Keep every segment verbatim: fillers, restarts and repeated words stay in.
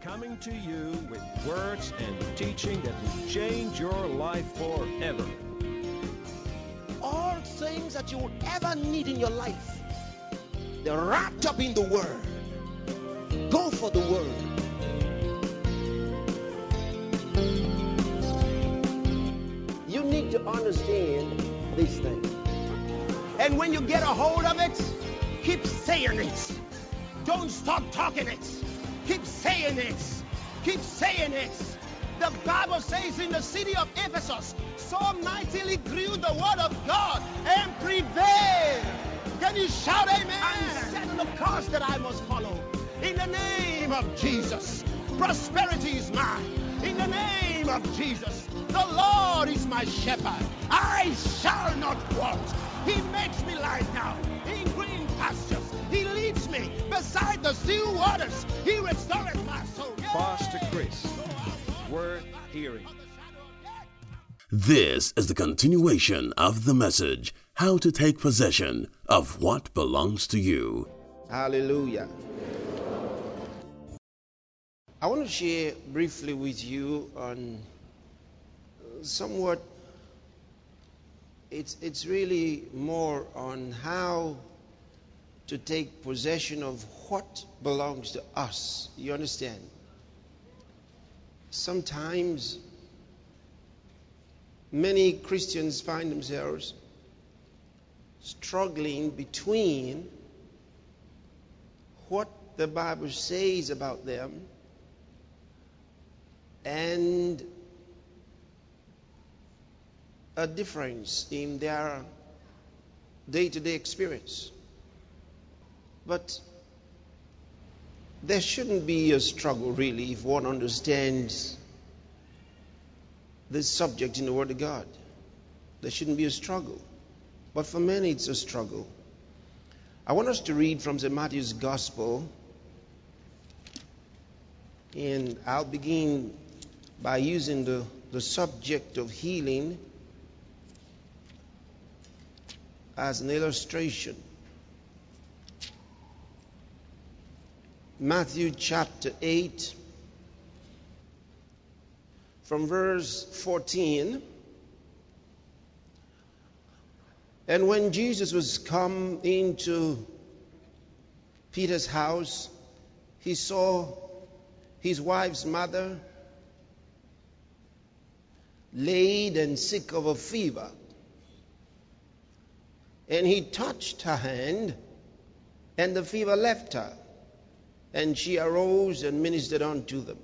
coming to you with words and teaching that will change your life forever. All things that you would ever need in your life, they're wrapped up in the Word. Go for the Word. You need to understand these things. And when you get a hold of it, keep saying it. Don't stop talking it. Keep saying it. Keep saying it. The Bible says in the city of Ephesus, so mightily grew the word of God and prevailed. Can you shout amen? I'm setting the course that I must follow. In the name of Jesus, prosperity is mine. In the name of Jesus, the Lord is my shepherd. I shall not want. He makes me lie down in green pastures. He leads me beside the still waters. He restores my soul. Pastor Chris, worth hearing. This is the continuation of the message, How to Take Possession of What Belongs to You. Hallelujah. I want to share briefly with you on somewhat, it's, it's really more on how to take possession of what belongs to us. You understand? Sometimes many Christians find themselves struggling between what the Bible says about them and a difference in their day-to-day experience. But there shouldn't be a struggle, really, if one understands this subject in the Word of God. There shouldn't be a struggle. But for many, it's a struggle. I want us to read from Saint Matthew's Gospel. And I'll begin by using the, the subject of healing as an illustration. Matthew chapter eight, from verse fourteen. And when Jesus was come into Peter's house, he saw his wife's mother laid and sick of a fever. And he touched her hand, and the fever left her. And she arose and ministered unto them.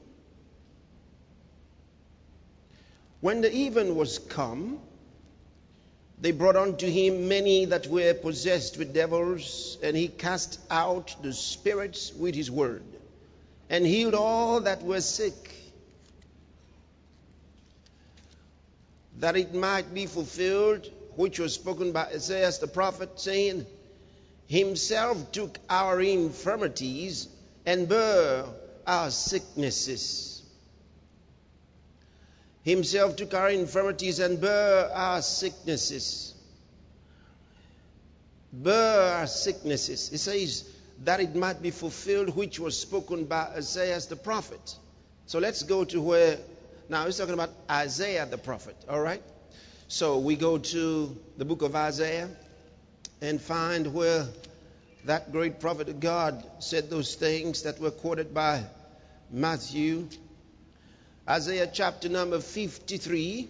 When the even was come, they brought unto him many that were possessed with devils, and he cast out the spirits with his word, and healed all that were sick, that it might be fulfilled, which was spoken by Isaiah the prophet, saying, Himself took our infirmities and bare our sicknesses. Himself took our infirmities and bare our sicknesses. Bare our sicknesses. It says that it might be fulfilled, which was spoken by Isaiah the prophet. So let's go to where, now he's talking about Isaiah the prophet, all right? So we go to the book of Isaiah and find where that great prophet of God said those things that were quoted by Matthew. Isaiah chapter number fifty-three.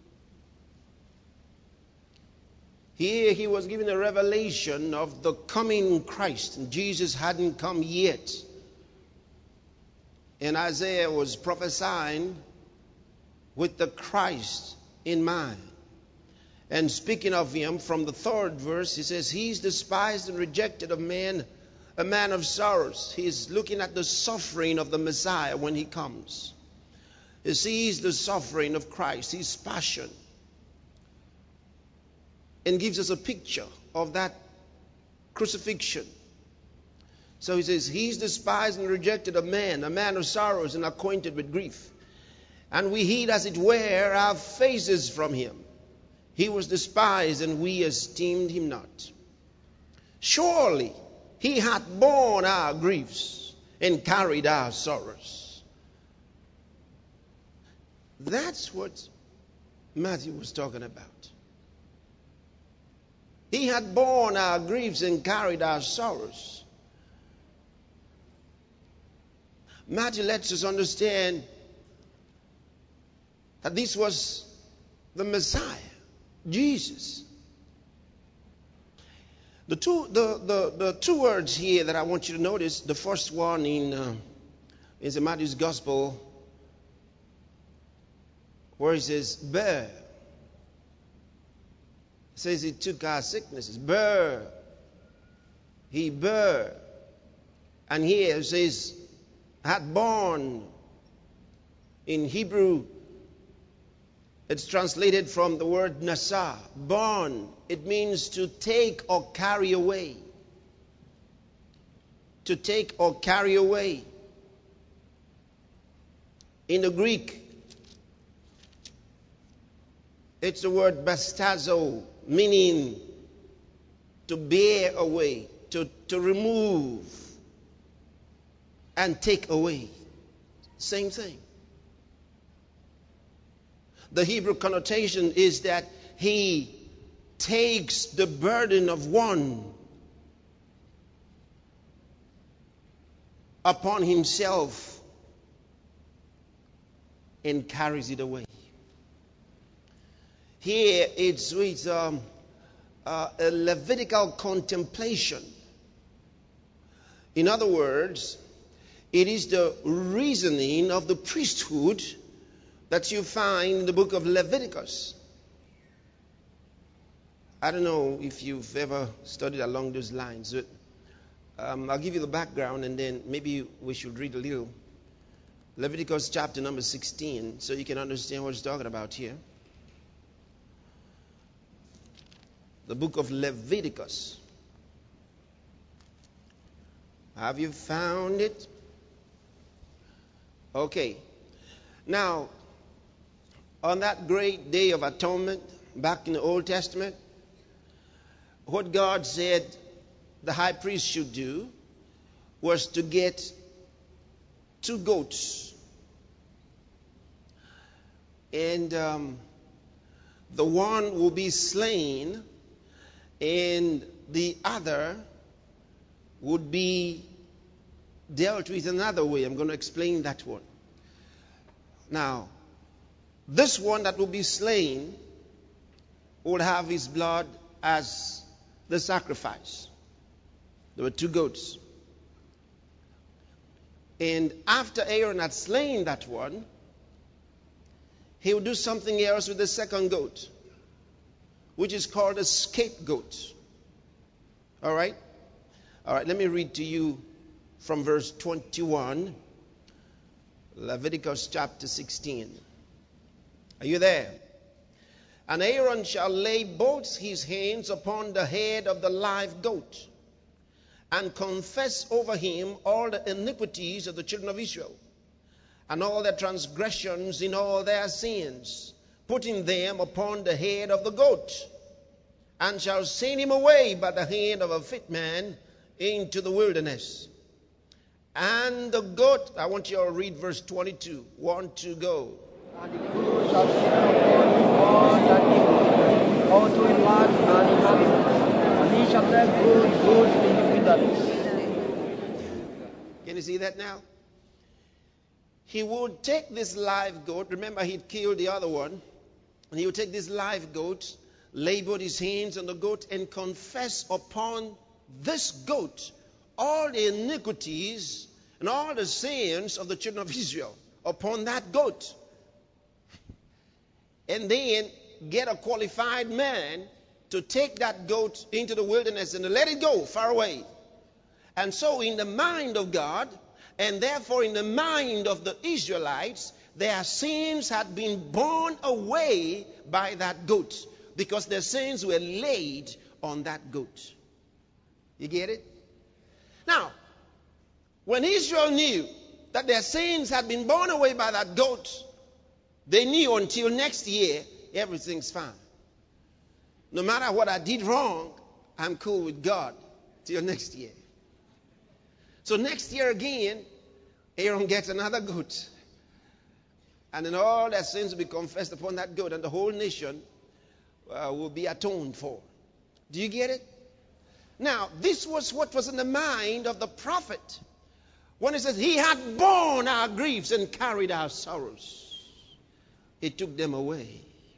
Here he was given a revelation of the coming Christ. And Jesus hadn't come yet. And Isaiah was prophesying with the Christ in mind. And speaking of him, from the third verse, he says, He's despised and rejected of men, a man of sorrows. He's looking at the suffering of the Messiah when he comes. He sees the suffering of Christ, his passion, and gives us a picture of that crucifixion. So he says, He's despised and rejected of men, a man of sorrows and acquainted with grief. And we hid, as it were, our faces from him. He was despised, and we esteemed him not. Surely he hath borne our griefs and carried our sorrows. That's what Matthew was talking about. He had borne our griefs and carried our sorrows. Matthew lets us understand that this was the Messiah, Jesus. The two, the, the, the two words here that I want you to notice, the first one in, uh, is in Matthew's Gospel, where he says, bear. It says he took our sicknesses. Bear. He bear. And here it says, had borne. In Hebrew, it's translated from the word nasa, borne. It means to take or carry away. To take or carry away. In the Greek, it's the word bastazo, meaning to bear away, to, to remove and take away. Same thing. The Hebrew connotation is that he takes the burden of one upon himself and carries it away. Here it's with um, uh, a Levitical contemplation. In other words, it is the reasoning of the priesthood that you find in the book of Leviticus. I don't know if you've ever studied along those lines. But, um, I'll give you the background and then maybe we should read a little. Leviticus chapter number sixteen, so you can understand what it's talking about here. The book of Leviticus. Have you found it? Okay. Now, on that great day of atonement, back in the Old Testament, what God said the high priest should do was to get two goats. And um, the one will be slain, and the other would be dealt with another way. I'm going to explain that one. Now, this one that will be slain would have his blood as the sacrifice. There were two goats. And after Aaron had slain that one, he would do something else with the second goat, which is called a scapegoat. All right? All right, let me read to you from verse twenty-one, Leviticus chapter sixteen. Are you there? And Aaron shall lay both his hands upon the head of the live goat, and confess over him all the iniquities of the children of Israel, and all their transgressions in all their sins, putting them upon the head of the goat, and shall send him away by the hand of a fit man into the wilderness. And the goat, I want you to read verse twenty-two. One, two, go. And the goat shall send upon him all that evil, unto a land and inhabitants, and he shall let go his goats in the wilderness. Can you see that now? He would take this live goat. Remember, he'd killed the other one. And he would take this live goat, lay both his hands on the goat, and confess upon this goat all the iniquities and all the sins of the children of Israel upon that goat. And then get a qualified man to take that goat into the wilderness and to let it go far away. And so in the mind of God, and therefore in the mind of the Israelites, their sins had been borne away by that goat, because their sins were laid on that goat. You get it? Now, when Israel knew that their sins had been borne away by that goat, they knew until next year, everything's fine. No matter what I did wrong, I'm cool with God till next year. So next year again, Aaron gets another goat. And then all their sins will be confessed upon that goat, and the whole nation uh, will be atoned for. Do you get it? Now, this was what was in the mind of the prophet when he says, he had borne our griefs and carried our sorrows. He took them away.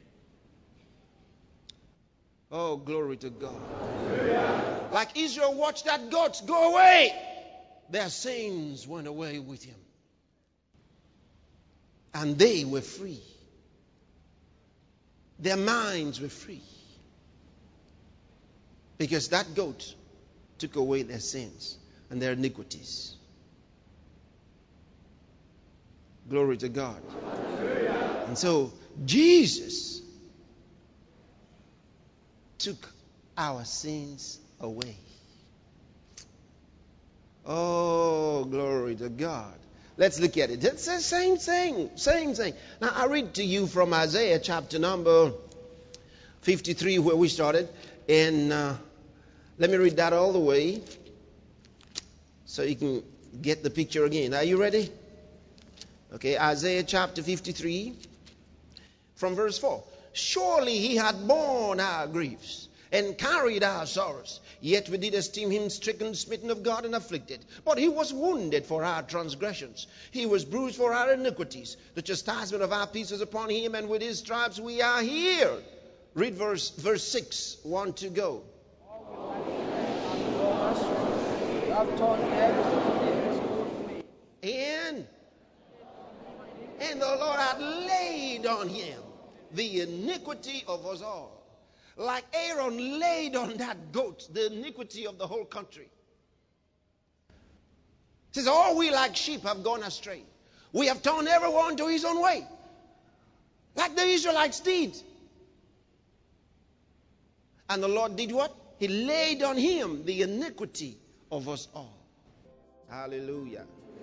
Oh, glory to God. Yeah. Like Israel watched that goat go away, their sins went away with him. And they were free. Their minds were free. Because that goat took away their sins and their iniquities. Glory to God. And so Jesus took our sins away. Oh, glory to God. Let's look at it. It's the same thing. Same thing. Now, I read to you from Isaiah chapter number fifty-three, where we started. And uh, let me read that all the way so you can get the picture again. Are you ready? Okay, Isaiah chapter fifty-three, from verse four. Surely he had borne our griefs and carried our sorrows. Yet we did esteem him stricken, smitten of God, and afflicted. But he was wounded for our transgressions. He was bruised for our iniquities. The chastisement of our peace was upon him, and with his stripes we are healed. Read verse, verse six. One to go. And, and the Lord had laid on him the iniquity of us all. Like Aaron laid on that goat the iniquity of the whole country. It says, all we like sheep have gone astray. We have turned everyone to his own way. Like the Israelites did. And the Lord did what? He laid on him the iniquity of us all. Hallelujah.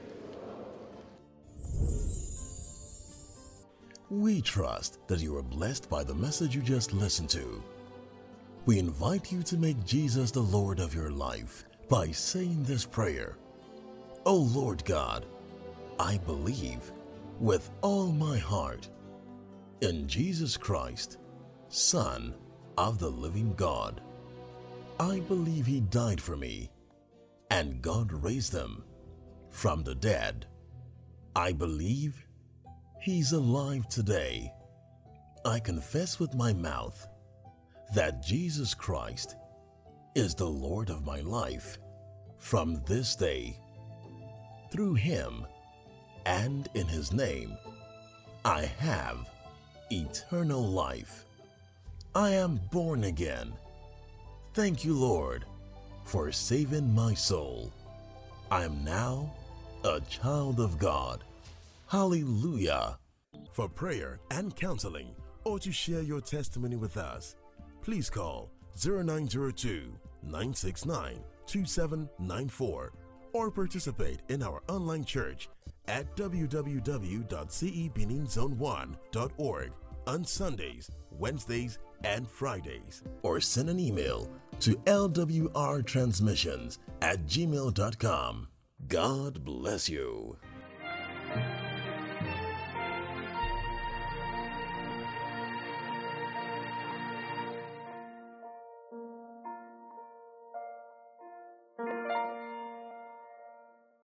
We trust that you are blessed by the message you just listened to. We invite you to make Jesus the Lord of your life by saying this prayer. O Lord God, I believe with all my heart in Jesus Christ, Son of the living God. I believe he died for me, and God raised him from the dead. I believe he's alive today. I confess with my mouth that Jesus Christ is the Lord of my life from this day. Through him and in his name, I have eternal life. I am born again. Thank you, Lord, for saving my soul. I am now a child of God. Hallelujah. For prayer and counseling, or to share your testimony with us, please call zero nine zero two, nine six nine, two seven nine four or participate in our online church at w w w dot c e benin zone one dot org on Sundays, Wednesdays, and Fridays. Or send an email to l w r transmissions at gmail dot com. God bless you.